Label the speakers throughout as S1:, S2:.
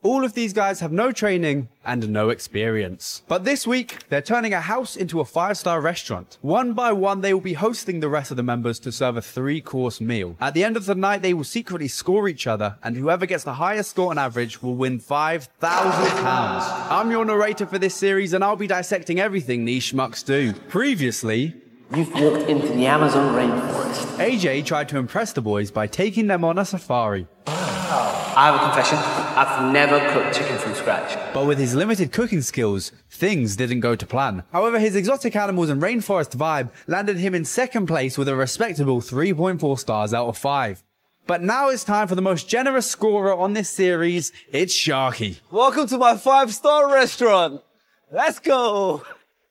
S1: All of these guys have no training and no experience. But this week, they're turning a house into a 5-star restaurant. One by one, they will be hosting the rest of the members to serve a 3-course meal. At the end of the night, they will secretly score each other, and whoever gets the highest score on average will win £5,000. I'm your narrator for this series, and I'll be dissecting everything these schmucks do. Previously,
S2: you've walked into the Amazon rainforest.
S1: AJ tried to impress the boys by taking them on a safari.
S2: I have a confession. I've never cooked chicken from scratch.
S1: But with his limited cooking skills, things didn't go to plan. However, his exotic animals and rainforest vibe landed him in second place with a respectable 3.4 stars out of 5. But now it's time for the most generous scorer on this series. It's Sharky.
S3: Welcome to my 5-star restaurant. Let's go.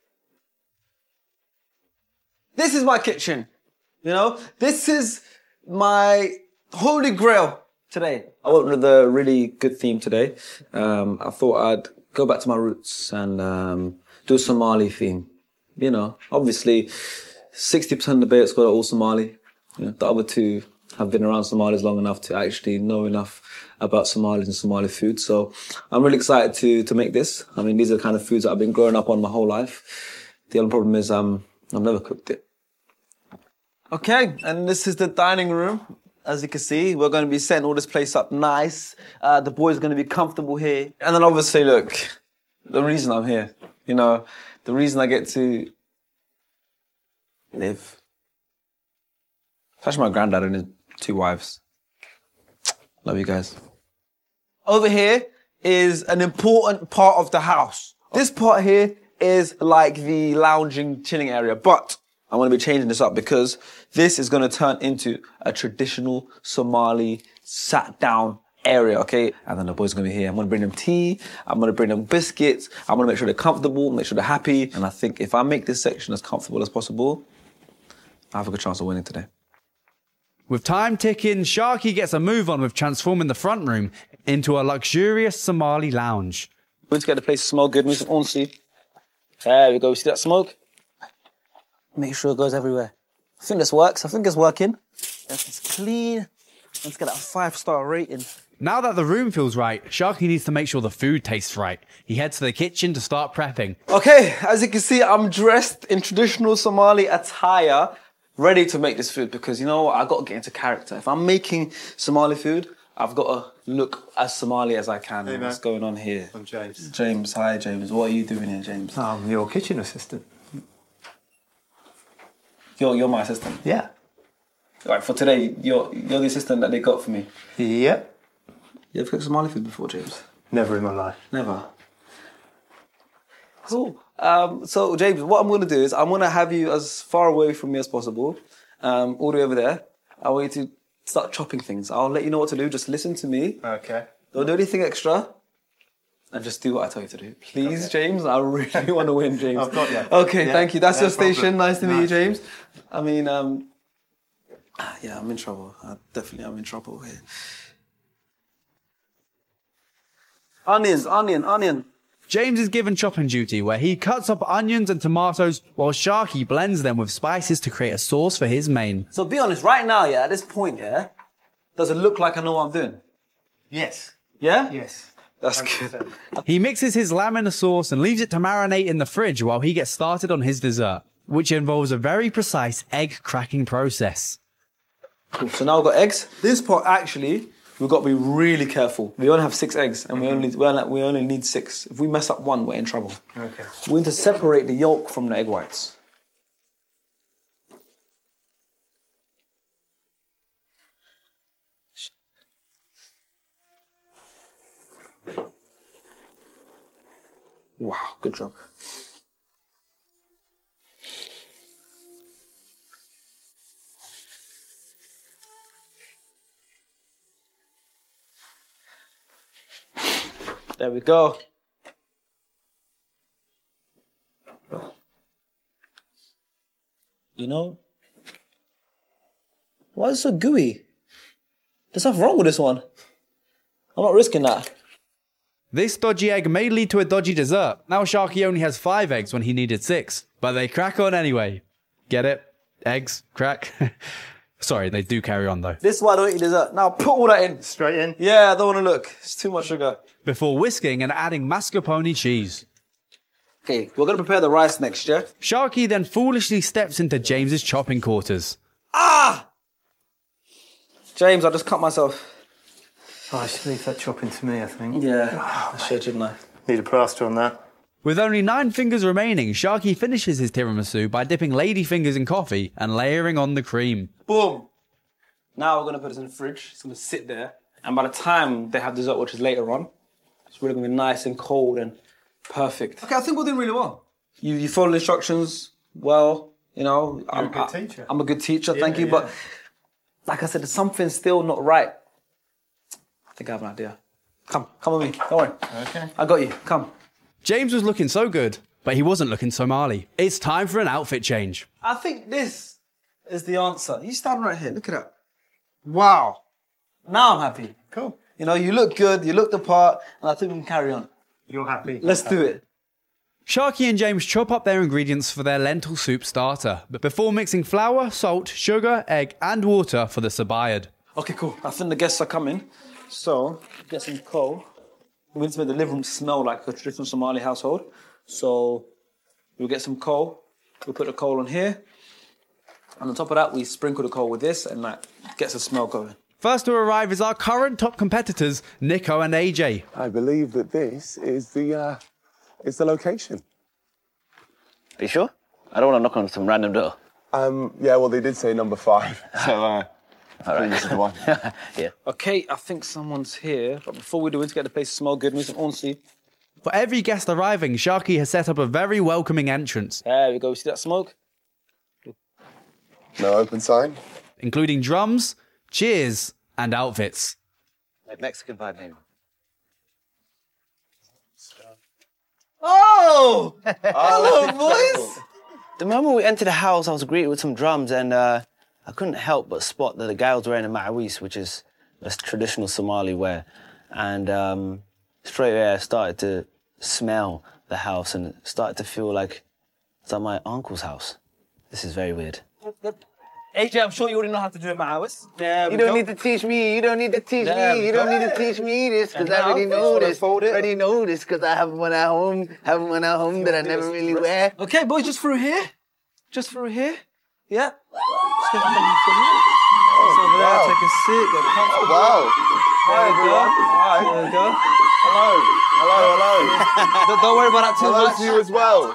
S3: This is my kitchen. You know, this is my holy grail today. I went with a really good theme today. I thought I'd go back to my roots and do a Somali theme. You know, obviously, 60% of the bait's got all Somali. You know, the other two have been around Somalis long enough to actually know enough about Somalis and Somali food. So I'm really excited to make this. I mean, these are the kind of foods that I've been growing up on my whole life. The only problem is I've never cooked it. Okay, and this is the dining room. As you can see, we're going to be setting all this place up nice. The boys are going to be comfortable here. And then obviously, look, the reason I'm here, you know, the reason I get to live. It's actually my granddad and his 2 wives. Love you guys. Over here is an important part of the house. This part here is like the lounging, chilling area, but I'm going to be changing this up because this is going to turn into a traditional Somali sat-down area, okay? And then the boys are going to be here. I'm going to bring them tea. I'm going to bring them biscuits. I'm going to make sure they're comfortable, make sure they're happy. And I think if I make this section as comfortable as possible, I have a good chance of winning today.
S1: With time ticking, Sharky gets a move on with transforming the front room into a luxurious Somali lounge.
S3: We're going to get the place to smell good. Move some on-see. There we go. See that smoke? Make sure it goes everywhere. I think this works. I think it's working. It's clean. Let's get that 5-star rating.
S1: Now that the room feels right, Sharky needs to make sure the food tastes right. He heads to the kitchen to start prepping.
S3: Okay, as you can see, I'm dressed in traditional Somali attire, ready to make this food because, you know what, I've got to get into character. If I'm making Somali food, I've got to look as Somali as I can.
S4: Hey,
S3: what's going on here?
S4: I'm James.
S3: James, hi James. What are you doing here, James?
S4: I'm your kitchen assistant.
S3: You're my assistant.
S4: Yeah.
S3: Right, for today, you're the assistant that they got for me.
S4: Yeah.
S3: You ever cooked Somali food before, James?
S4: Never in my life.
S3: Never. Cool. So, James, what I'm going to do is I'm going to have you as far away from me as possible, all the way over there. I want you to start chopping things. I'll let you know what to do. Just listen to me.
S4: Okay.
S3: Don't do anything extra. And just do what I tell you to do. Please, okay. James, I really want to win, James.
S4: I've got you.
S3: Okay,
S4: yeah.
S3: thank you. That's
S4: No
S3: your station.
S4: problem.
S3: Nice to meet you, James. I mean, yeah, I'm in trouble. I definitely am in trouble here. Onion.
S1: James is given chopping duty, where he cuts up onions and tomatoes, while Sharky blends them with spices to create a sauce for his main.
S3: So be honest, right now, yeah, at this point, yeah, does it look like I know what I'm doing?
S4: Yes.
S3: Yeah?
S4: Yes.
S3: That's good.
S1: He mixes his lamb in the sauce and leaves it to marinate in the fridge while he gets started on his dessert, which involves a very precise egg cracking process.
S3: Cool. So now we've got eggs. This part, actually, we've got to be really careful. We only have 6 eggs, and we only need 6. If we mess up one, we're in trouble.
S4: Okay.
S3: We need to separate the yolk from the egg whites. Wow, good job. There we go. You know, why is it so gooey? There's something wrong with this one. I'm not risking that.
S1: This dodgy egg may lead to a dodgy dessert. Now Sharky only has 5 eggs when he needed 6, but they crack on anyway. Get it? Eggs, crack. Sorry, they do carry on though.
S3: This is why I don't eat dessert. Now put all that in.
S4: Straight in.
S3: Yeah, I don't want to look. It's too much sugar.
S1: Before whisking and adding mascarpone cheese.
S3: Okay, we're going to prepare the rice next, yeah?
S1: Sharky then foolishly steps into James's chopping quarters.
S3: Ah! James, I just cut myself.
S4: Oh, I should leave that chopping to me, I think.
S3: Yeah, I should, shouldn't I?
S4: Need a plaster on that.
S1: With only 9 fingers remaining, Sharky finishes his tiramisu by dipping lady fingers in coffee and layering on the cream.
S3: Boom. Now we're going to put this in the fridge. It's going to sit there. And by the time they have dessert, which is later on, it's really going to be nice and cold and perfect. Okay, I think we're doing really well. You follow the instructions well, you know.
S4: You're a good teacher.
S3: I'm a good teacher,
S4: Yeah,
S3: thank you.
S4: yeah.
S3: But like I said, there's something still not right. I think I have an idea. Come with me. Don't worry.
S4: Okay.
S3: I got you. Come.
S1: James was looking so good, but he wasn't looking Somali. It's time for an outfit change.
S3: I think this is the answer. You stand right here. Look at that. Wow. Now I'm happy.
S4: Cool.
S3: You know, you look good, you look the part, and I think we can carry on.
S4: You're happy.
S3: Let's do it.
S1: Sharky and James chop up their ingredients for their lentil soup starter, but before mixing flour, salt, sugar, egg, and water for the sabayad.
S3: Okay, cool. I think the guests are coming. So, get some coal. We need to make the living room smell like a traditional Somali household. So, we'll get some coal. We'll put the coal on here. And on top of that, we sprinkle the coal with this and like gets the smell going.
S1: First to arrive is our current top competitors, Nico and AJ.
S5: I believe that this is the location.
S6: Are you sure? I don't want to knock on some random door.
S5: Yeah, well, they did say number 5, so
S6: All right.
S5: this is the one.
S6: Yeah.
S3: Okay, I think someone's here. But before we do it, to get the place to smell good, we need some honesty.
S1: For every guest arriving, Sharky has set up a very welcoming entrance,
S3: There we go. See that smoke?
S5: No open sign.
S1: including drums, cheers, and outfits.
S6: Like Mexican vibe, maybe.
S3: Oh! Hello, boys!
S6: The moment we entered the house, I was greeted with some drums, and I couldn't help but spot that the guy was wearing a ma'awis, which is a traditional Somali wear. And straight away, I started to smell the house and started to feel like it's at my uncle's house. This is very weird.
S3: AJ, I'm sure you already know how to do it, Ma'awis. Yeah,
S6: You don't need to teach me. You don't need to teach me. You don't need to teach me this, because I already know this. Already know this, because I have one at home. Have one at home that I never really wear.
S3: Okay, boys, just through here. Just through here. Yeah. Just get from here. Just over there, take a seat, get comfortable.
S5: Wow.
S3: There we go. There we go.
S5: Hello.
S3: Don't worry about that too
S5: Hello
S3: much.
S5: to you as well.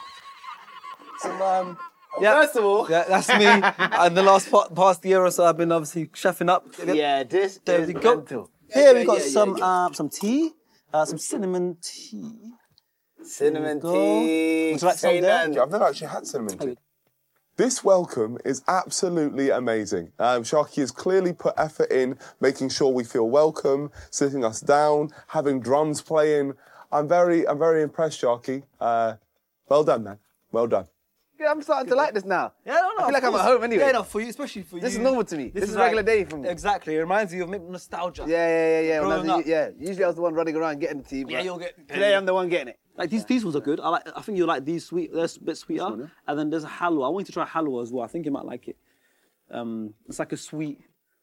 S3: Yeah.
S5: First of all,
S3: Yeah, that's me. And the last past year or so, I've been obviously chefing up.
S6: Yeah, this
S3: There
S6: is
S3: we go.
S6: mental.
S3: Here we got some tea, some cinnamon tea.
S6: Cinnamon
S3: Go.
S6: tea.
S3: Would you like some there?
S5: I've never actually had cinnamon tea. This welcome is absolutely amazing. Sharky has clearly put effort in, making sure we feel welcome, sitting us down, having drums playing. I'm very impressed, Sharky. Well done, man. Well done.
S6: Yeah, I'm starting to like this now.
S3: Yeah, no,
S6: I feel like I'm at home anyway.
S3: Yeah, no, for you, especially for you.
S6: This is normal to me. This is a
S3: like-
S6: regular day for me.
S3: Exactly. It reminds you of maybe nostalgia.
S6: Yeah. When I
S3: Growing up.
S6: was, usually I was the one running around getting the tea.
S3: Yeah,
S6: but
S3: you'll get.
S6: Today I'm the one getting it.
S3: Like these ones are good. I think you like these sweet. They're a bit sweeter. And then there's a halwa. I want you to try halwa as well. I think you might like it. It's like a sweet.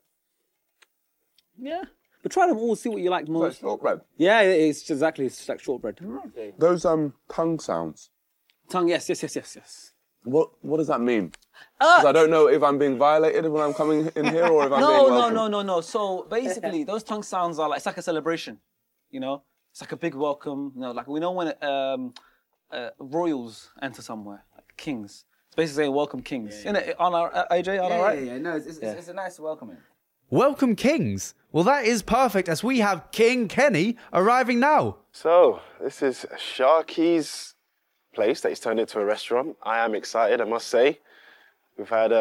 S3: Yeah. But try them all. See what you like most.
S5: Shortbread.
S3: Yeah, it's exactly. It's like shortbread.
S5: Those tongue sounds.
S3: Tongue. Yes.
S5: What does that mean? 'Cause I don't know if I'm being violated when I'm coming in here or if I'm being welcome.
S3: No. So basically, those tongue sounds are like it's like a celebration. You know, it's like a big welcome. You know, like we know when royals enter somewhere, like kings. It's basically saying welcome kings. Isn't it? On our AJ, on our right?
S6: Yeah. No, it's a nice welcoming.
S1: Welcome, Kings. Well, that is perfect as we have King Kenny arriving now.
S7: So, this is Sharky's place that he's turned into a restaurant. I am excited, I must say. We've had,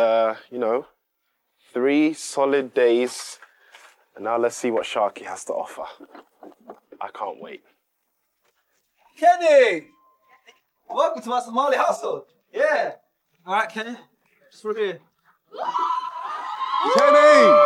S7: 3 solid days, and now let's see what Sharky has to offer. I can't wait.
S3: Kenny, welcome to my Somali household. Yeah. All right, Kenny, just for here.
S5: Kenny!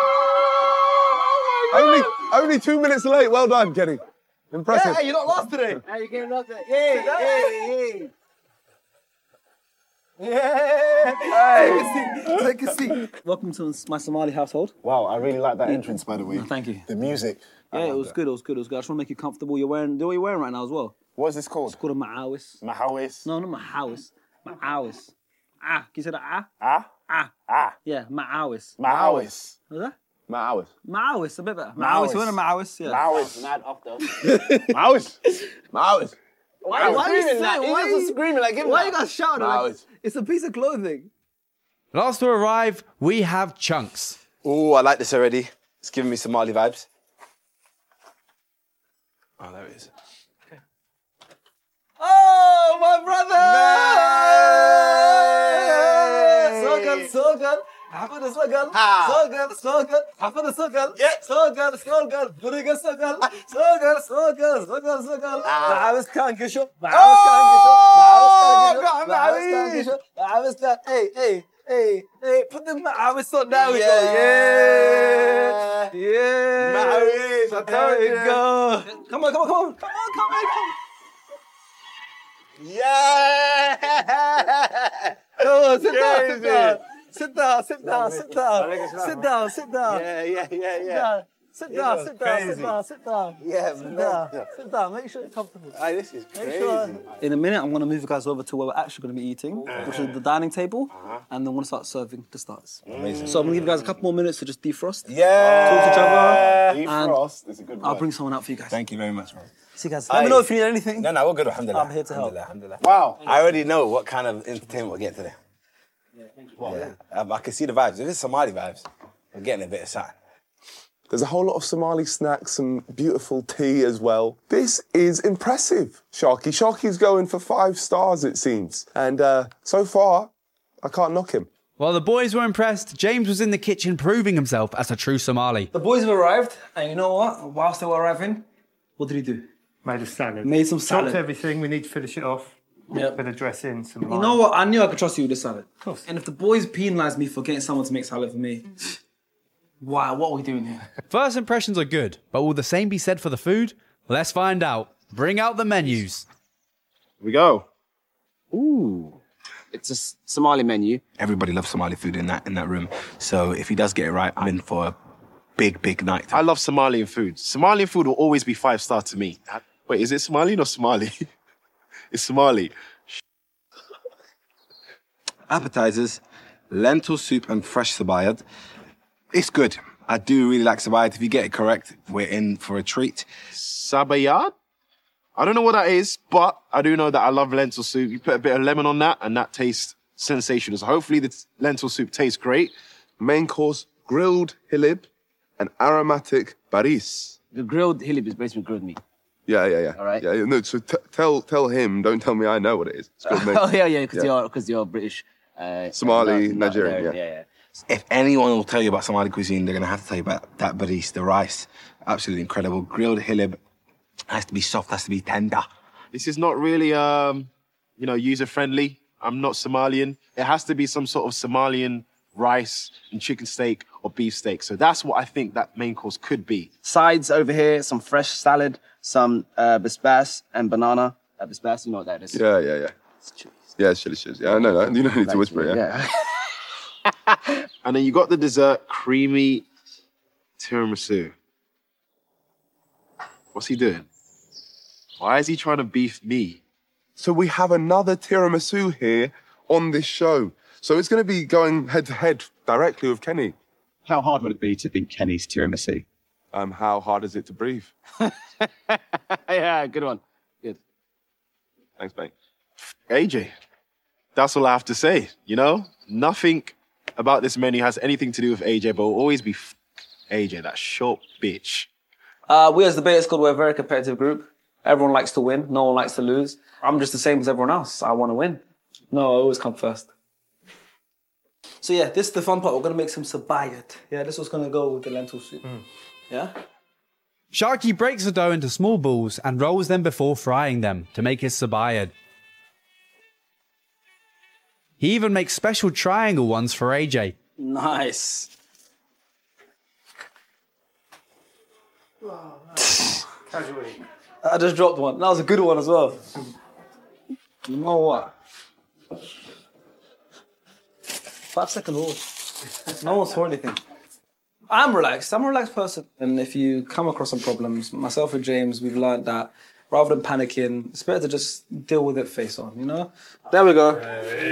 S5: Only 2 minutes late. Well done, Kenny. Impressive.
S3: Yeah, you're not lost today.
S6: How you getting up there? Yay!
S3: Take a seat. Welcome to my Somali household.
S7: Wow, I really like that entrance, by the way.
S3: Thank you.
S7: The music.
S3: Yeah, it was good. It was good. I just want to make you comfortable. You're wearing. Do what you're wearing right now as well.
S7: What is this called?
S3: It's called a ma'awis.
S7: Mahawis.
S3: No, not ma'awis. Ma'awis. Ah, can you say that? Ah.
S7: Ah?
S3: Ah.
S7: Ah.
S3: Yeah, ma'awis.
S7: Mahawis.
S3: What was that?
S5: Ma'awis.
S3: Ma'awis, a bit better.
S7: Ma'awis.
S3: Ma'awis. You want a ma'awis? Yeah.
S7: Mahawis.
S6: Mad off though.
S7: Mahawis.
S5: Ma'awis.
S3: Why are you
S6: screaming that?
S3: saying-
S6: He
S3: why
S6: was
S3: you-
S6: screaming like him.
S3: Why you guys shouting?
S5: Ma'awis.
S3: It's a piece of clothing.
S1: Last to arrive, we have Chunks.
S8: Oh, I like this already. It's giving me Somali vibes. Oh, there it is.
S3: Oh, my brother! So good, so good. حفظ السقل سوقل سوقل حفظ السقل سوقل سوقل بريق السقل سوقل سوقل سوقل سوقل معاوس كان قشو معاوس كان قشو معاوس كان قشو معاوس كان hey put the معاوس on now we go yeah معاوس there we go come on
S7: Yeah!
S3: come on sit down
S7: Sit
S3: Yeah.
S7: down.
S3: Sit down. Sit down. Make sure it's comfortable.
S7: This is crazy.
S3: In a minute, I'm going to move you guys over to where we're actually going to be eating, which is the dining table, and then we're going to start serving the starters.
S8: Amazing.
S3: So I'm going to give you guys a couple more minutes to just defrost.
S8: Yeah.
S3: Talk to each other.
S7: Defrost is a good
S3: I'll
S7: word.
S3: bring someone out for you guys.
S8: Thank you very much, man.
S3: See you guys. Let me know if you need anything.
S8: No, we're good. Alhamdulillah.
S3: I'm here to help.
S8: Alhamdulillah.
S7: Wow.
S8: I already know what kind of entertainment we're getting today. Yeah. I can see the vibes. If it's Somali vibes, we're getting a bit of something.
S5: There's a whole lot of Somali snacks and beautiful tea as well. This is impressive, Sharky. Sharky's going for 5 stars, it seems. And so far, I can't knock him.
S1: While the boys were impressed, James was in the kitchen proving himself as a true Somali.
S3: The boys have arrived, and you know what? Whilst they were arriving, what did he do?
S4: Made a salad.
S3: Made some
S4: Chopped
S3: salad.
S4: everything. We need to finish it off.
S3: Yep.
S4: Bit of dressing, some
S3: You know what? I knew I could trust you with this salad.
S4: Of course.
S3: And if the boys penalise me for getting someone to make salad for me, wow, what are we doing here?
S1: First impressions are good, but will the same be said for the food? Let's find out. Bring out the menus.
S7: Here we go.
S6: Ooh. It's a Somali menu.
S8: Everybody loves Somali food in that room. So if he does get it right, I'm in for a big night.
S7: I love Somalian food. Somalian food will always be 5-star to me. Wait, is it Somalian or Somali? It's Somali.
S8: Appetizers, lentil soup and fresh sabayad. It's good. I do really like sabayad. If you get it correct, we're in for a treat.
S7: Sabayad? I don't know what that is, but I do know that I love lentil soup. You put a bit of lemon on that, and that tastes sensational. So hopefully the lentil soup tastes great.
S5: Main course, grilled hilib and aromatic baris.
S6: The grilled hilib is basically grilled meat.
S5: Yeah.
S6: All right.
S5: Yeah, no, so tell him, don't tell me I know what it is. It's good, mate.
S6: Oh yeah, because you're British.
S5: Somali, Nigerian,
S6: yeah.
S8: If anyone will tell you about Somali cuisine, they're going to have to tell you about that baris, the rice. Absolutely incredible. Grilled hilib has to be soft, has to be tender.
S7: This is not really, user-friendly. I'm not Somalian. It has to be some sort of Somalian rice and chicken steak or beef steak. So that's what I think that main course could be.
S6: Sides over here, some fresh salad, some bisbas and banana. Bisbas, you know what that is.
S5: Yeah.
S6: It's chili.
S5: Yeah, it's chili cheese. Yeah, I know that. You don't need to whisper it, yeah.
S7: And then you got the dessert, creamy tiramisu. What's he doing? Why is he trying to beef me?
S5: So we have another tiramisu here on this show. So it's going to be going head-to-head directly with Kenny.
S9: How hard would it be to beat Kenny's tiramisu?
S5: How hard is it to breathe?
S6: Yeah, good one. Good.
S5: Thanks, mate.
S7: AJ. That's all I have to say, you know? Nothing about this menu has anything to do with AJ, but will always be AJ, that short bitch.
S3: We as the Beta Squad, we're a very competitive group. Everyone likes to win. No one likes to lose. I'm just the same as everyone else. I want to win. No, I always come first. So yeah, this is the fun part. We're going to make some sabayat. Yeah, this was going to go with the lentil soup. Yeah?
S1: Sharky breaks the dough into small balls and rolls them before frying them to make his sabayad. He even makes special triangle ones for AJ.
S3: Nice.
S4: Casually.
S3: I just dropped one. That was a good one as well. You know what? 5-second rule. No one saw anything. I'm relaxed. I'm a relaxed person. And if you come across some problems, myself and James, we've learned that rather than panicking, it's better to just deal with it face on, you know? There we go.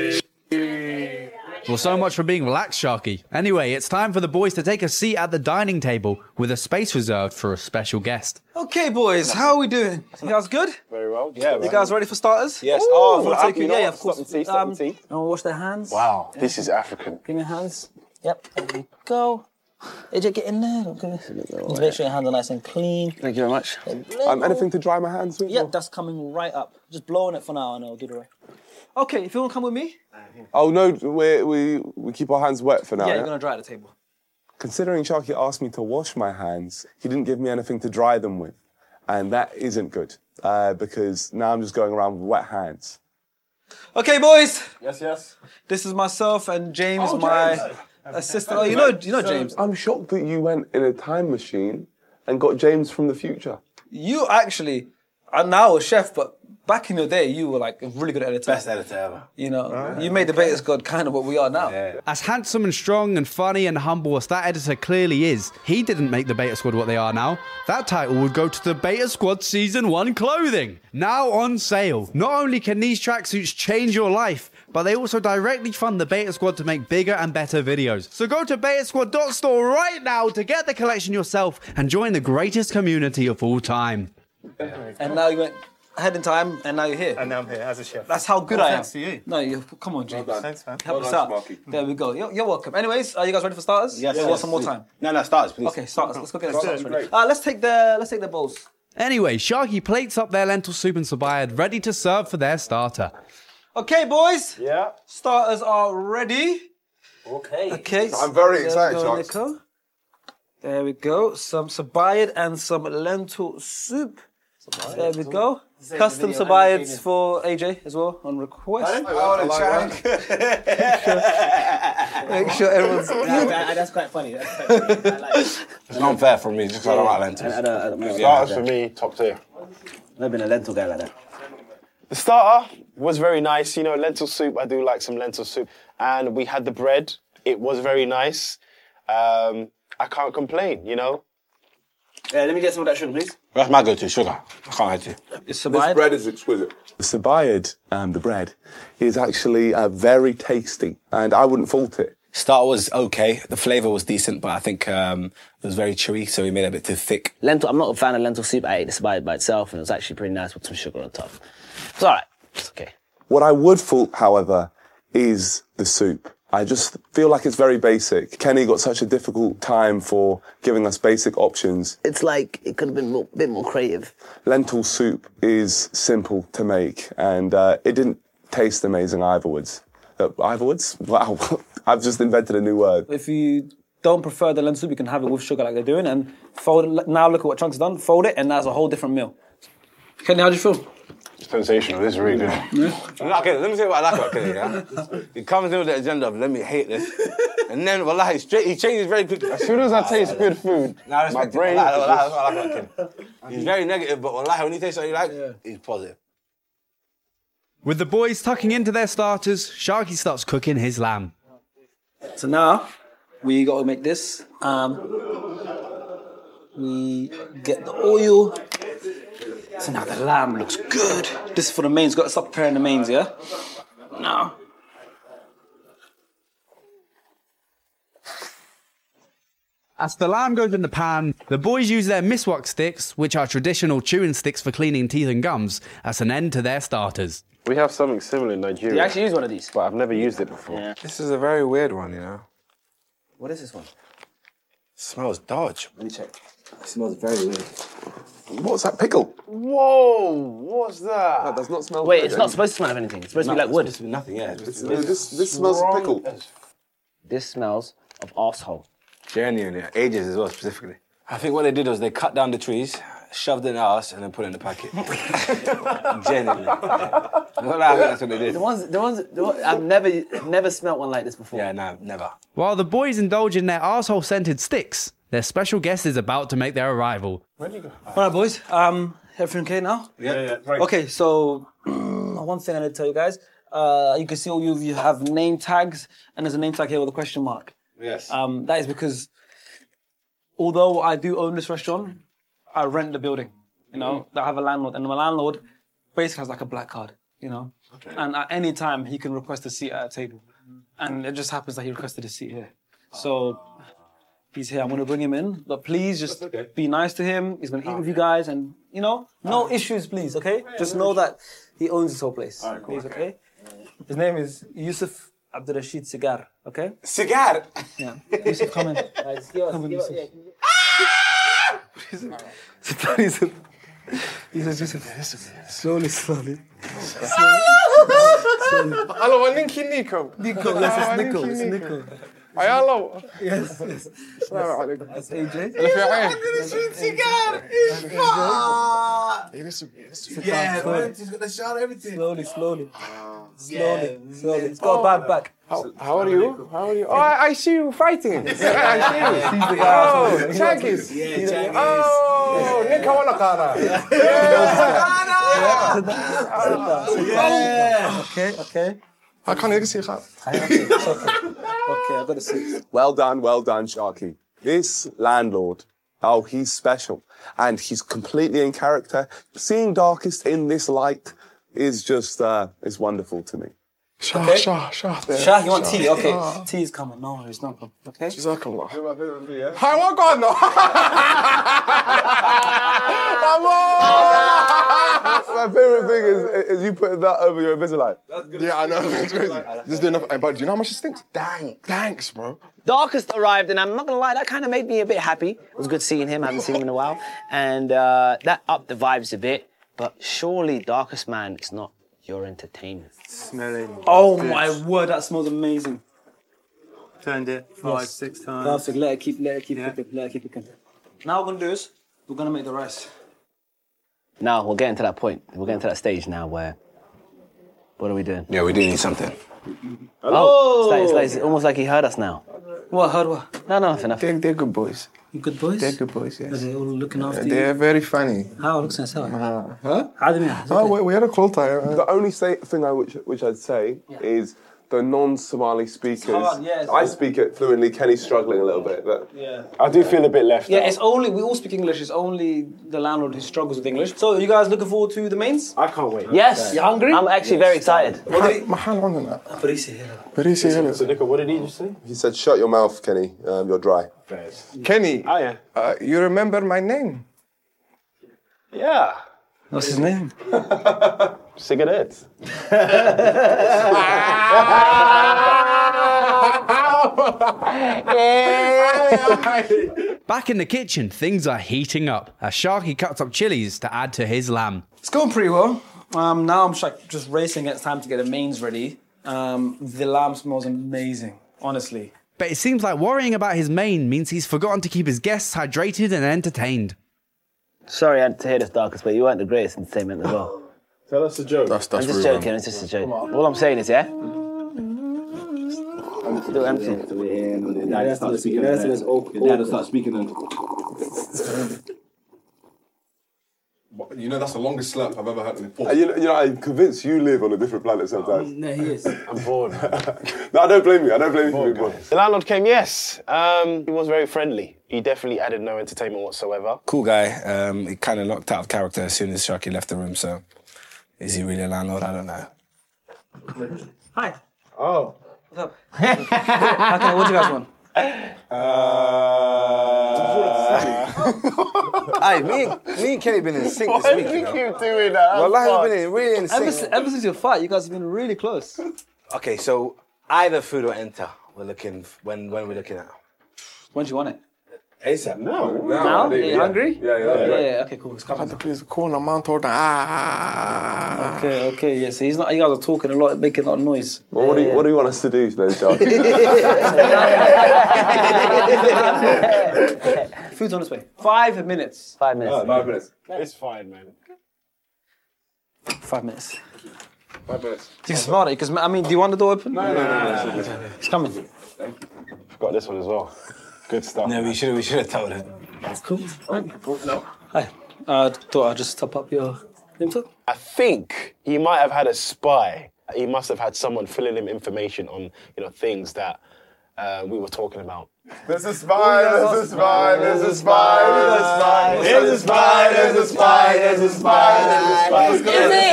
S1: Well, so much for being relaxed, Sharky. Anyway, it's time for the boys to take a seat at the dining table with a space reserved for a special guest.
S3: Okay, boys, how are we doing? You guys good?
S5: Very well. Yeah.
S3: You guys ready for starters?
S5: Yes.
S3: We'll take
S5: you
S3: it.
S5: know
S3: Yeah,
S5: what?
S3: of course.
S5: Stop the tea.
S3: And we'll wash their hands.
S5: Wow, this is African.
S3: Give me your hands. Yep, there we go. AJ, get in there. Okay. Make sure your hands are nice and clean.
S6: Thank you very much.
S5: Anything to dry my hands with?
S3: Yep, that's coming right up. Just blow on it for now and I'll do the rest. Okay, if you want to come with me.
S5: Oh no, we keep our hands wet for now.
S3: Yeah, you're going to dry at the table.
S5: Considering Sharky asked me to wash my hands, he didn't give me anything to dry them with. And that isn't good, because now I'm just going around with wet hands.
S3: Okay, boys.
S5: Yes.
S3: This is myself and James, my assistant. Oh, you know James.
S5: I'm shocked that you went in a time machine and got James from the future.
S3: You actually are now a chef, but back in your day, you were like a really good editor.
S8: Best editor ever.
S3: You know, you made the Beta Squad kind of what we are now.
S8: Yeah.
S1: As handsome and strong and funny and humble as that editor clearly is, he didn't make the Beta Squad what they are now. That title would go to the Beta Squad Season 1 clothing. Now on sale. Not only can these tracksuits change your life, but they also directly fund the Beta Squad to make bigger and better videos. So go to betasquad.store right now to get the collection yourself and join the greatest community of all time.
S3: And now you went ahead in time, and now you're here.
S4: And now I'm here as a chef.
S3: That's how good I am.
S4: Thanks to you.
S3: No, come on, James.
S4: Thanks, man.
S3: Help us out. There we go. You're welcome. Anyways, are you guys ready for starters?
S8: Yes.
S3: Or you want some more time?
S8: No, starters, please.
S3: Okay, starters. Let's go get the starters ready. Let's take the bowls.
S1: Anyway, Sharky plates up their lentil soup and sabayad ready to serve for their starter.
S3: Okay, boys.
S5: Yeah.
S3: Starters are ready. Okay.
S5: I'm very excited,
S3: There we go,
S5: Sharks.
S3: Nico. There we go. Some sabayad and some lentil soup. There we go. Custom sabayads for AJ as well on request. Make sure everyone's.
S6: That's quite funny.
S8: It's not fair for me, just because I don't like lentils.
S7: Starters for me, top tier.
S6: I've never been a lentil guy like that.
S7: The starter was very nice. You know, lentil soup. I do like some lentil soup. And we had the bread. It was very nice. I can't complain, you know.
S6: Yeah, let me get some of that sugar, please.
S8: That's my go-to, sugar. I can't lie to you.
S3: It's
S5: This
S3: sabayad.
S5: bread is exquisite. The sabayad, the bread, is actually very tasty, and I wouldn't fault it.
S8: Starter was okay. The flavour was decent, but I think it was very chewy, so we made it a bit too thick.
S6: Lentil, I'm not a fan of lentil soup. I ate this by itself, and it was actually pretty nice with some sugar on top. It's all right. It's okay.
S5: What I would fault, however, is the soup. I just feel like it's very basic. Kenny got such a difficult time for giving us basic options.
S6: It's like it could have been a bit more creative.
S5: Lentil soup is simple to make, and it didn't taste amazing eitherwards. Eitherwards? Wow, I've just invented a new word.
S3: If you don't prefer the lentil soup, you can have it with sugar like they're doing, and fold it. Now look at what Chunk's done. Fold it, and that's a whole different meal. Kenny, how do you feel?
S7: Sensational. This is really good.
S8: Okay, let me say what I like about Kenny, yeah? He comes in with the agenda of, let me hate this. And then, wallahi, he changes very quickly.
S7: As soon as I taste good food, my brain...
S8: That's what I like about Kenny. He's very negative, but wallahi, when he tastes something you like, he's positive.
S1: With the boys tucking into their starters, Sharky starts cooking his lamb.
S3: So now we got to make this. We get the oil. So now the lamb looks good. This is for the mains. Got to stop preparing the mains, yeah? Now.
S1: As the lamb goes in the pan, the boys use their miswak sticks, which are traditional chewing sticks for cleaning teeth and gums, as an end to their starters.
S7: We have something similar in Nigeria.
S6: You actually use one of these?
S7: But I've never used it before.
S6: Yeah.
S8: This is a very weird one, you know?
S6: What is this one?
S8: Smells dodge.
S6: Let me check. It smells very weird.
S5: What's that, pickle?
S7: Whoa! What's that?
S5: That does not smell
S6: Wait,
S5: good,
S6: it's not supposed to smell of anything. It's supposed to be like wood.
S8: It's nothing, yeah.
S5: This smells of pickle.
S6: This smells of arsehole.
S8: Genuinely, ages as well, specifically. I think what they did was they cut down the trees, shoved it in the arse, and then put it in the packet. Genuinely. Yeah. Well, I think that's what they did.
S6: The ones, I've never smelt one like this before.
S8: Yeah, no, never.
S1: While the boys indulge in their arsehole-scented sticks, their special guest is about to make their arrival.
S3: All right, boys. Everything okay now?
S8: Yeah.
S3: Okay, so one thing I need to tell you guys. you can see all of you have name tags, and there's a name tag here with a question mark.
S8: Yes.
S3: That is because although I do own this restaurant, I rent the building. You know, I have a landlord, and my landlord basically has like a black card. You know, and at any time he can request a seat at a table, and it just happens that he requested a seat here. So he's here. I'm going to bring him in, but please just be nice to him. He's going to eat with you guys, and you know, no issues, please. Okay, just know that he owns this whole place. All right, cool. Please, okay. His name is Yusuf Abdurrashid Cigar. Okay.
S7: Cigar.
S3: Yeah. Yusuf, come in. Come in, Yusuf. Yusuf. Slowly.
S7: Hello, Ninky Nico.
S3: Nico, yes, it's Nico.
S7: Hello.
S3: Yes. That's AJ.
S8: Yeah, man, he's gonna shout everything.
S3: Slowly. It's got a bad back.
S7: How are you? Oh, I see you fighting. I see you. Oh, Chankis. Oh, Nick Kawanakara.
S3: Okay.
S7: I can't even see it.
S3: Okay, I've got to see.
S5: Well done, Sharky. This landlord, he's special. And he's completely in character. Seeing Darkest in this light is just, it's wonderful to me.
S7: Shah.
S3: Shah, you want tea? Okay, tea is coming. No, it's not coming. Okay?
S7: Jazakallah. Hi, what God, no.
S5: My favourite thing is you putting that over your Invisalign.
S7: Yeah, I know. It's crazy. Just doing nothing. But do you know how much it stinks? Thanks, bro.
S6: Darkest arrived, and I'm not gonna lie, that kind of made me a bit happy. It was good seeing him. I haven't seen him in a while, and that upped the vibes a bit. But surely, Darkest man, it's not your entertainment.
S4: Smelling.
S3: Oh my word, that smells amazing.
S4: Turned it 5-6 times.
S3: Perfect. Let it keep cooking. Now what we're gonna do is we're gonna make the rice.
S6: Now we're getting to that point. We're getting to that stage now where. What are we doing?
S8: Yeah, we do need something.
S6: Oh, it's almost like he heard us now.
S3: What? Heard what?
S6: No, nothing.
S7: They're good boys.
S3: You good boys?
S7: They're good boys, yes.
S3: Are they all looking after you?
S7: They're very funny.
S3: How looks nice?
S7: Huh?
S3: We
S7: had a cool time.
S5: The only thing which I'd say is the non-Somali speakers.
S3: hard, yeah, it's
S5: I speak it fluently. Kenny's struggling a little bit, but
S7: I do feel a bit left out.
S3: it's only, we all speak English, it's only the landlord who struggles with English. So, are you guys looking forward to the mains?
S7: I can't wait.
S6: Yes.
S3: You hungry?
S6: I'm actually very excited.
S7: So, Nico, what did he just say?
S5: he said, "Shut your mouth, Kenny. You're dry."
S7: Kenny,
S4: Oh, yeah.
S7: you remember my name?
S4: Yeah.
S3: What's his name?
S7: Cigarette.
S1: Back in the kitchen, things are heating up as Sharky cuts up chilies to add to his lamb.
S3: It's going pretty well. Now I'm just racing. It's time to get the mains ready. The lamb smells amazing, honestly.
S1: But it seems like worrying about his main means he's forgotten to keep his guests hydrated and entertained.
S6: Sorry I had to hear this, Darkest, but you weren't the greatest entertainment as well.
S7: Tell us a joke.
S6: I'm just joking, it's just a joke. All I'm saying is, yeah? Still empty.
S10: Dad start speaking then.
S5: You know, that's the longest slurp I've ever heard in the you know, I'm convinced you live on a different planet sometimes.
S3: No, he is.
S7: I'm bored.
S5: No, I don't blame you. I don't blame you for being bored.
S7: The landlord came, yes. He was very friendly. He definitely added no entertainment whatsoever.
S8: Cool guy. He kind of locked out of character as soon as Sharky left the room, so is he really a landlord? I don't know.
S3: Hi.
S7: Oh.
S3: What's up? Okay, what do you guys want?
S8: Hey, me and Kenny been in sync this week.
S7: Why do you keep doing that?
S8: Well, we've been really in sync.
S3: Ever since your fight, you guys have been really close.
S8: Okay, so either food or enter. We're looking when we're looking at.
S3: When do you want it?
S8: ASAP.
S3: Now? Are you hungry?
S5: Yeah.
S3: Okay, cool. It's
S7: I
S3: coming.
S7: had to please call the man told
S3: Okay, yeah. So he's not. You guys are talking a lot, making a lot of noise.
S5: Well, what do you want us to do today, Charles?
S3: Food's on its way. 5 minutes.
S6: 5 minutes.
S5: 5 minutes.
S7: It's fine, man.
S3: 5 minutes.
S5: 5 minutes.
S3: You can smell it, because, I mean, do you want the door open?
S5: No.
S3: It's coming.
S7: Got this one as well. Good stuff.
S8: No, we should have told him.
S3: That's cool. No. Hi. Thought I'd just top up your info.
S7: I think he might have had a spy He must have had someone filling him information on, things that we were talking about.
S5: There's a spy, there's a spy, there's a spy, there's a spy, there's a spy, there's a spy, there's a spy, there's a spy. Is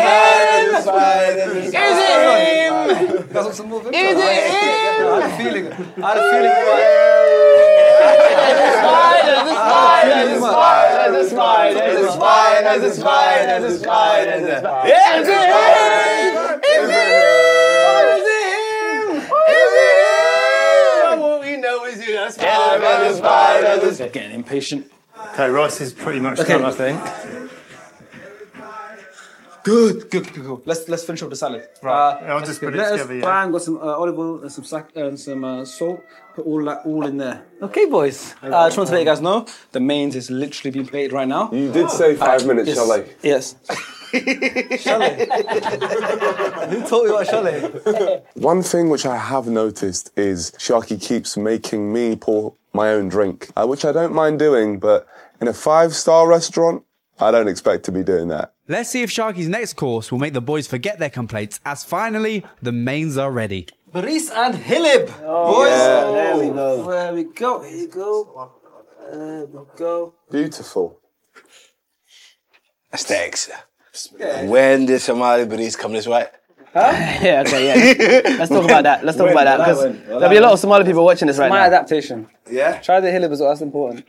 S5: it him? Is it him? Is it him?
S3: I had a feeling. There's a spy, there's a spy, there's a spy, there's a spy, there's a spy, there's a spy, there's a spy. Is it him? Is it him?
S10: Getting impatient.
S4: Okay, Ross is pretty much done, I think.
S3: Good. Let's finish off the salad.
S4: Right, I'll just put it
S10: Lettuce,
S4: together.
S10: bang, got some olive oil and some salt. Put all in there.
S3: Okay, boys. I just want to let you guys know the mains is literally being plated right now.
S5: You did say 5 minutes, chalet.
S3: Yes. Chalet. Who taught you about chalet?
S5: One thing which I have noticed is Sharky keeps making me pour my own drink, which I don't mind doing, but in a 5-star restaurant, I don't expect to be doing that.
S1: Let's see if Sharky's next course will make the boys forget their complaints, as finally, the mains are ready.
S3: Baris and Hilib. Boys.
S6: Yeah, there we go.
S3: There we go. Here you go. There we go.
S5: Beautiful.
S8: Steaks. When did Somali Baris come this way?
S6: Yeah, okay, yeah. Let's talk about that. Because there'll be a lot of Somali people watching this right
S3: My
S6: now.
S3: adaptation.
S8: Yeah?
S3: Try the Hilib as well. That's important.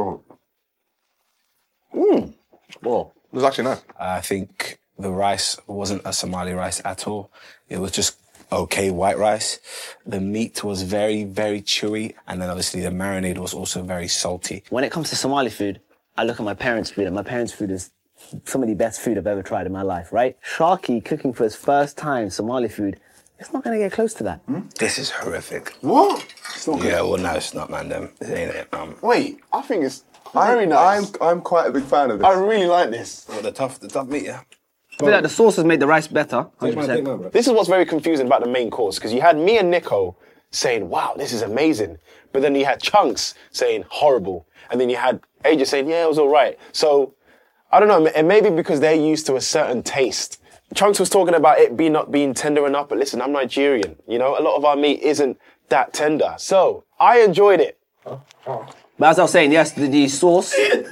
S5: Well, it was actually nice.
S8: I think the rice wasn't a Somali rice at all. It was just okay white rice. The meat was very, very chewy. And then obviously the marinade was also very salty.
S6: When it comes to Somali food, I look at my parents' food, and my parents' food is some of the best food I've ever tried in my life, right? Sharky cooking for his first time Somali food, it's not going to get close to that.
S8: This is horrific.
S7: What?
S8: Yeah, well, no, it's not, man. It ain't it.
S7: Wait, I think it's very nice.
S5: I'm quite a big fan of this.
S7: I really like this.
S8: Well, the tough meat, yeah.
S6: I feel like the sauce has made the rice better, 100%.
S7: This is what's very confusing about the main course, because you had me and Nico saying, wow, this is amazing. But then you had Chunks saying, horrible. And then you had AJ saying, yeah, it was all right. So, I don't know, and maybe because they're used to a certain taste. Chunks was talking about it not being tender enough, but listen, I'm Nigerian. You know, a lot of our meat isn't that tender. So, I enjoyed it.
S6: But as I was saying, yes, the sauce...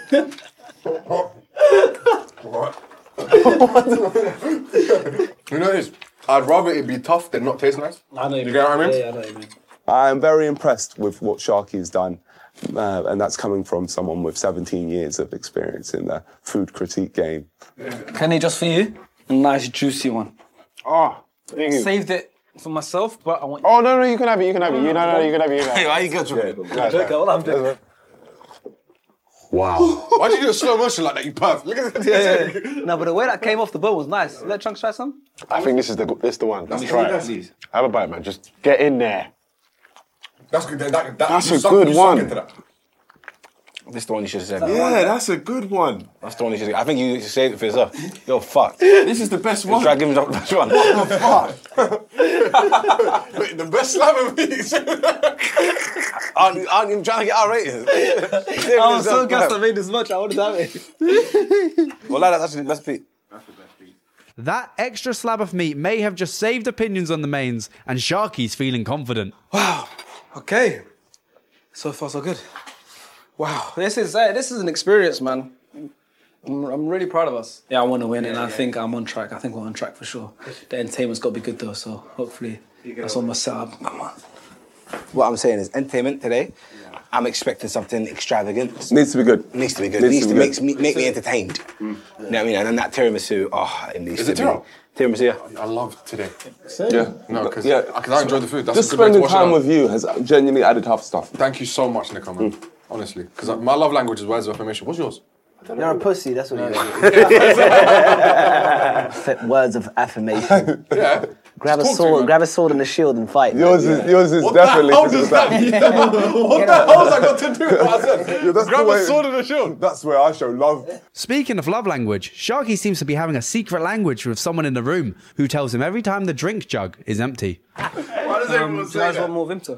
S5: You know this? I'd rather it be tough than not taste nice.
S3: I know
S5: you get what I mean?
S3: Yeah, I know what you mean.
S5: I'm very impressed with what Sharky's done, and that's coming from someone with 17 years of experience in the food critique game.
S3: Kenny, just for you, a nice juicy one.
S7: Oh, thank you.
S3: Saved it for myself, but I want.
S7: Oh, no, you can have it, you can have it. You can have it.
S8: Hey, why you got to
S3: I'm doing.
S8: Wow.
S5: Why did you do a slow motion like that? You perfect. Look at this.
S3: Yeah. No, but the way that came off the bone was nice. Let Chunks try some.
S7: I think this is the one. Let's try it. Have a bite, man. Just get in there.
S5: That's good.
S7: That's a good one.
S8: This is the one you should have said.
S7: Yeah, that's a good one.
S8: That's the one you should have. I think you should save it for yourself. You're fucked.
S7: This is the best one.
S8: Try giving the best one.
S7: What the fuck?
S5: Wait, the best slab of meat.
S8: Aren't you trying to get our ratings?
S3: I was so gassed I made this much. I wanted to have it.
S8: Well, that's actually the best beat.
S1: That extra slab of meat may have just saved opinions on the mains, and Sharky's feeling confident.
S3: Wow. Okay. So far, so good. Wow. This is an experience, man. I'm really proud of us. Yeah, I want to win, and I think I'm on track. I think we're on track for sure. The entertainment's got to be good though, so hopefully that's on my setup. Come on.
S8: What I'm saying is entertainment today. I'm expecting something extravagant.
S5: Needs to be good.
S8: Needs to be good. Needs to make me entertained. You know what I mean? And then that tiramisu, it needs to be. Is it tiramisu? Yeah.
S5: I love today. Yeah. No, because I enjoy the food. That's just spending time with you has genuinely added half stuff. Thank you so much, Nico, man. Honestly. Because my love language is words of affirmation. What's yours?
S6: You're a pussy, that's what you are. Words of affirmation.
S5: Yeah.
S6: Grab a sword and a shield and fight.
S5: Yours is what definitely. What the hell does that mean? What the hell has that got to do with what I said? Grab a sword and a shield. That's where I show love.
S1: Speaking of love language, Sharky seems to be having a secret language with someone in the room who tells him every time the drink jug is empty.
S5: Why does everyone say that?
S3: Want more Vimto?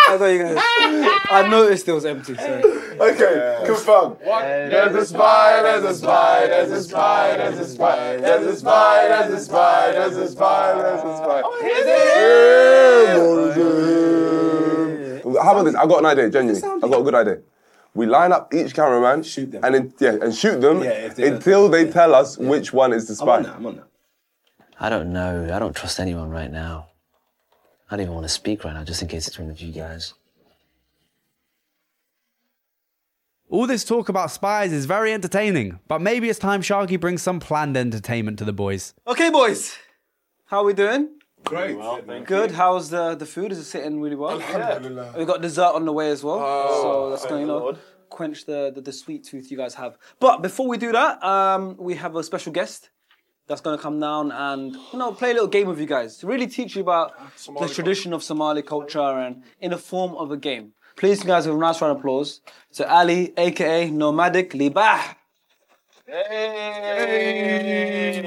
S10: thought you were gonna... I noticed it was empty, sorry.
S5: Okay, confirm. There's a spy, there's a spy, there's a spy, there's a spy, there's a spy, there's a spy, there's a spy, there's a spy. How about this? I got an idea, genuinely. I got a good idea. We line up each cameraman, shoot them, and shoot them until they tell us which one is the spy.
S8: I'm on that.
S6: I don't know. I don't trust anyone right now. I don't even want to speak right now, just in case it's one of you guys.
S1: All this talk about spies is very entertaining, but maybe it's time Sharky brings some planned entertainment to the boys.
S10: Okay, boys. How are we doing?
S5: Great.
S10: Good. How's the food? Is it sitting really well?
S5: Alhamdulillah.
S10: We've got dessert on the way as well. So that's going to, quench the sweet tooth you guys have. But before we do that, we have a special guest that's going to come down and, play a little game with you guys to really teach you about the tradition of Somali culture and in the form of a game. Please, you guys, give a nice round of applause to Ali, a.k.a. Nomadic Libah.
S5: Hey!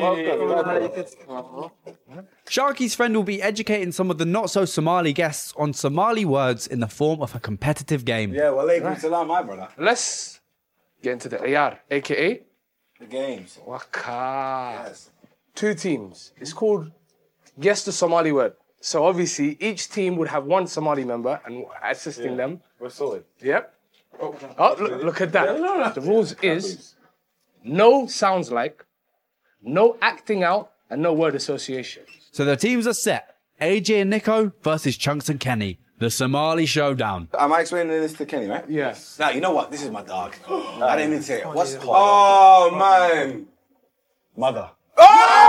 S1: Sharky's friend will be educating some of the not-so-Somali guests on Somali words in the form of a competitive game.
S8: Yeah, well, alaikum salam, my brother.
S11: Let's get into the AR, a.k.a.
S8: The games.
S11: Waka.
S8: Yes.
S11: 2 teams. It's called Guess the Somali Word. So obviously, each team would have one Somali member and assisting them.
S5: We're sorted.
S11: Yep. Oh, look at that. The rules is no sounds like, no acting out, and no word association.
S1: So the teams are set. AJ and Nico versus Chunks and Kenny. The Somali Showdown.
S8: Am I explaining this to Kenny, right?
S11: Yes.
S8: Now, you know what? This is my dog. I didn't even say it. What's
S5: Oh, man.
S8: mother?
S5: Oh!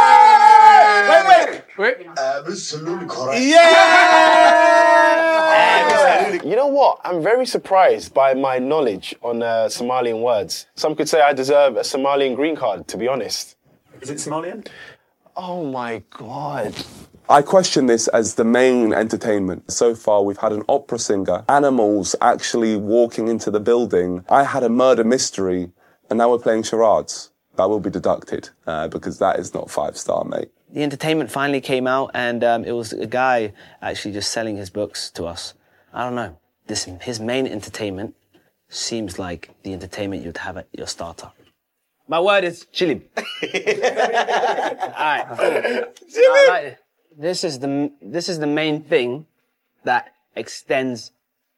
S11: Wait.
S5: Absolutely correct.
S7: Yeah! You know what? I'm very surprised by my knowledge on Somalian words. Some could say I deserve a Somalian green card, to be honest.
S9: Is it Somalian?
S7: Oh my God.
S5: I question this as the main entertainment. So far, we've had an opera singer, animals actually walking into the building. I had a murder mystery, and now we're playing charades. That will be deducted, because that is not 5-star, mate.
S6: The entertainment finally came out, and it was a guy actually just selling his books to us. I don't know. His main entertainment seems like the entertainment you'd have at your startup. My word is chilib. All right. This is the main thing that extends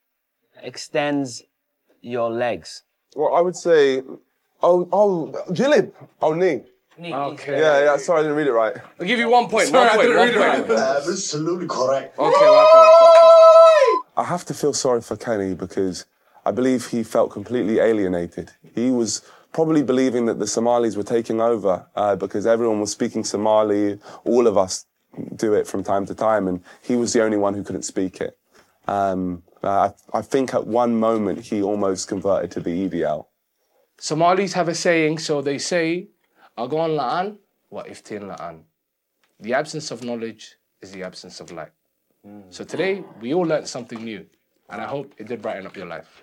S6: your legs.
S5: Well, I would say, Jilib. Oh, knee.
S11: Okay.
S5: Yeah, sorry, I didn't read it right.
S11: I'll give you 1 point.
S5: Sorry,
S11: One
S5: I didn't read
S11: point.
S5: it right. Absolutely correct.
S11: Okay.
S5: I have to feel sorry for Kenny because I believe he felt completely alienated. He was probably believing that the Somalis were taking over because everyone was speaking Somali. All of us do it from time to time, and he was the only one who couldn't speak it. I think at one moment he almost converted to the EDL.
S11: Somalis have a saying, so they say, Agon la'an wa iftin la'an. The absence of knowledge is the absence of light. So today, we all learned something new, and I hope it did brighten up your life.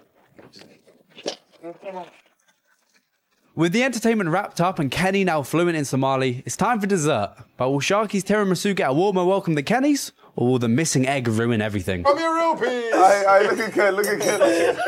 S1: With the entertainment wrapped up and Kenny now fluent in Somali, it's time for dessert. But will Sharky's tiramisu get a warmer welcome than Kenny's? Or will the missing egg ruin everything?
S5: Come here, real piece. Hey, look at Ken, look at Ken.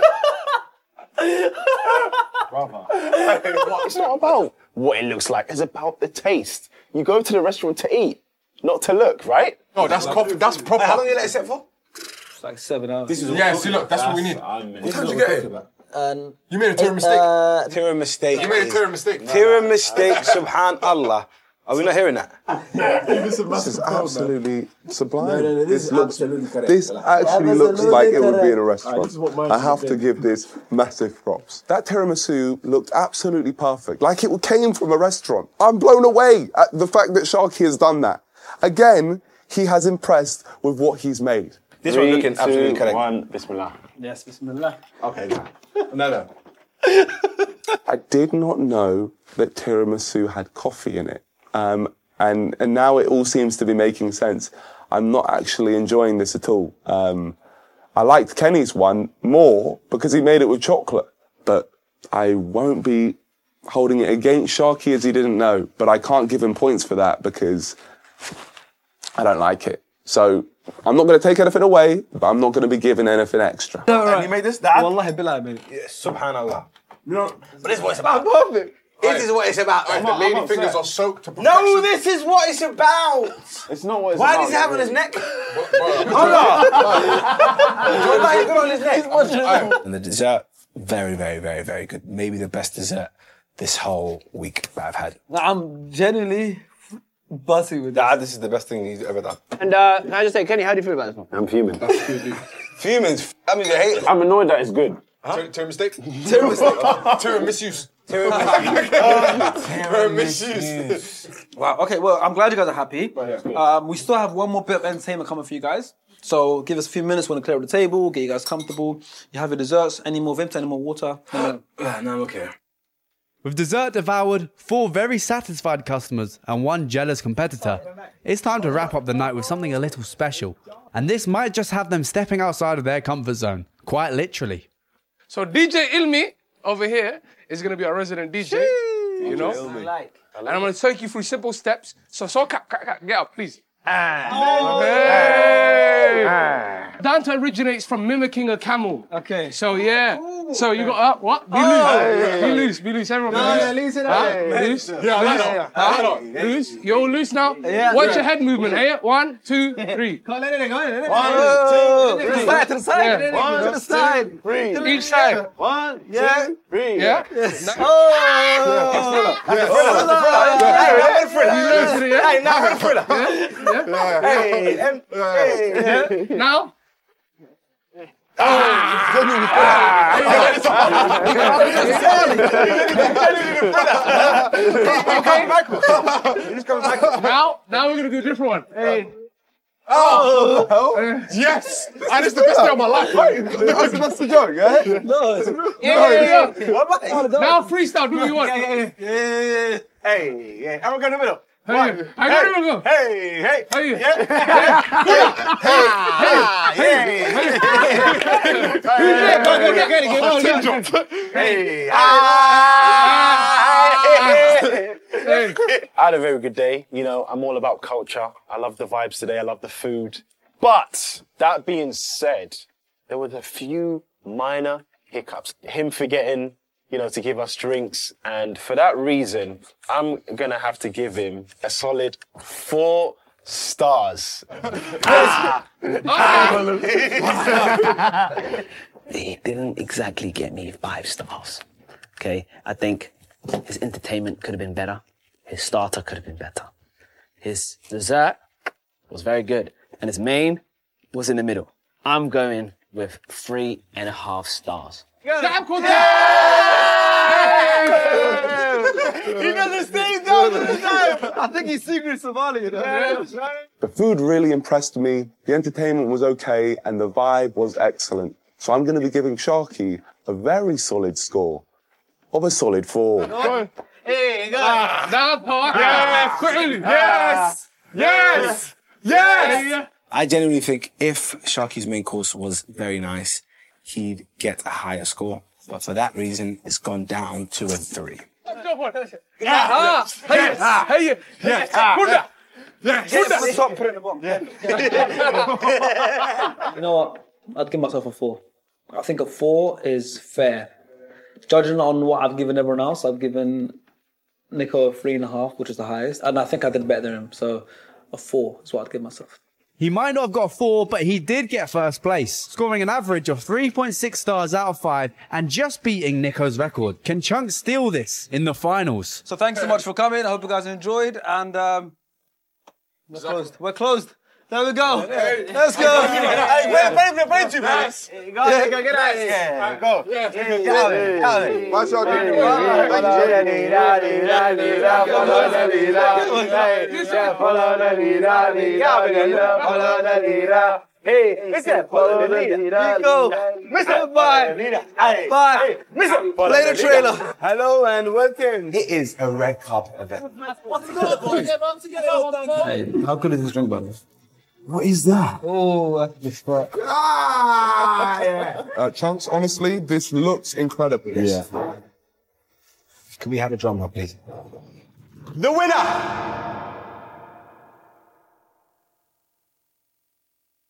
S7: Brother. It's not about what it looks like, it's about the taste. You go to the restaurant to eat, not to look, right?
S5: No, that's proper.
S8: How long you let it sit for?
S10: It's like 7 hours.
S5: See, look, that's what we need. What time did you get it? You made a
S8: Tira mistake.
S5: You made a Tira mistake.
S8: Tira mistake, subhanallah. Are we not hearing that?
S5: This is absolutely sublime. This actually looks like it would be in a restaurant. I have to give this massive props. That tiramisu looked absolutely perfect, like it came from a restaurant. I'm blown away at the fact that Sharky has done that. Again, he has impressed with what he's made.
S8: This one looking absolutely correct.
S7: 1, Bismillah.
S10: Yes, bismillah.
S8: Okay, no.
S5: I did not know that tiramisu had coffee in it. And now it all seems to be making sense. I'm not actually enjoying this at all. I liked Kenny's one more because he made it with chocolate. But I won't be holding it against Sharky as he didn't know. But I can't give him points for that because I don't like it. So I'm not going to take anything away, but I'm not going to be giving anything extra.
S7: And you made this, Dad?
S10: Wallahi billah, man.
S7: Yeah, subhanallah.
S3: No,
S7: but this is what it's about.
S3: Perfect. This is what it's about.
S7: The lady fingers are soaked to perfection.
S3: No, this is what it's about.
S7: It's not what it's
S3: Why
S7: about.
S3: does he have on his neck?
S8: And the dessert, very, very, very, very good. Maybe the best dessert this whole week that I've had.
S10: I'm genuinely buzzing with
S7: Dad, this is the best thing he's ever done.
S6: And can I just say, Kenny, how do you feel about this one?
S7: I'm fuming.
S5: Fuming. I mean, you hate it.
S7: I'm annoyed that it's good.
S5: Two mistakes.
S7: Two misuse.
S5: Misuse.
S10: Wow. Okay. Well, I'm glad you guys are happy. We still have one more bit of entertainment coming for you guys. So give us a few minutes. Want to clear up the table, get you guys comfortable. You have your desserts. Any more Vimto? Any more water?
S8: No, I'm okay.
S1: With dessert devoured, 4 very satisfied customers, and 1 jealous competitor, it's time to wrap up the night with something a little special. And this might just have them stepping outside of their comfort zone, quite literally.
S11: So DJ Ilmi over here is going to be our resident DJ, you know? And I'm going to take you through simple steps. So get up, please. Danta originates from mimicking a camel.
S10: Okay.
S11: So yeah. So you got up. What? Be loose. Be loose. Everyone be loose. Loose. Loose. You're all loose now. Watch your head movement. Hey, 1, 2, 3.
S3: Come on, let it go. 1, 2, 3. To the side.
S11: Yeah.
S3: 1 to the side.
S11: 3. Each side.
S3: 1, 2, 3.
S11: Yeah. Now. Now we're gonna do a different one.
S5: Yes! And it's the best day of my life. That's the joke, yeah?
S11: Now freestyle, do what you want.
S7: Hey, everyone go in the middle.
S11: I gotta go.
S7: Hey. I had a very good day. You know, I'm all about culture. I love the vibes today. I love the food. But that being said, there was a few minor hiccups. Him forgetting, you know, to give us drinks. And for that reason, I'm going to have to give him a solid 4 stars.
S6: He didn't exactly get me 5 stars. Okay? I think his entertainment could have been better. His starter could have been better. His dessert was very good. And his main was in the middle. I'm going with 3.5 stars.
S3: He doesn't stay down all the time. I think he's secret Somali, you know.
S5: The food really impressed me, the entertainment was okay, and the vibe was excellent. So I'm going to be giving Sharky a very solid score of a solid 4.
S3: Hey, Yes!
S8: I genuinely think if Sharky's main course was very nice, he'd get a higher score. But for that reason, it's gone down to a 3.
S10: You know what? I'd give myself a 4. I think a 4 is fair. Judging on what I've given everyone else, I've given Nico a 3.5, which is the highest, and I think I did better than him. So a 4 is what I'd give myself.
S1: He might not have got a 4, but he did get first place, scoring an average of 3.6 stars out of 5 and just beating Nico's record. Can Chunk steal this in the finals?
S10: So thanks so much for coming. I hope you guys enjoyed, and we're closed. We're closed. There we go. Let's go.
S3: Hey, wait 2 minutes. Get out of here. Go. Get out of here.
S5: Why Sharky?
S3: Hey, Mr. Follow the leader. Go. Mr. Bye. Bye. Mr. Play the trailer. Hello and welcome. It is a red carpet event.
S10: Hey, how good is this drink, brother?
S5: What is that?
S10: Oh,
S5: Chunks, honestly, this looks incredible.
S8: Yeah. Can we have a drum roll, please?
S3: The winner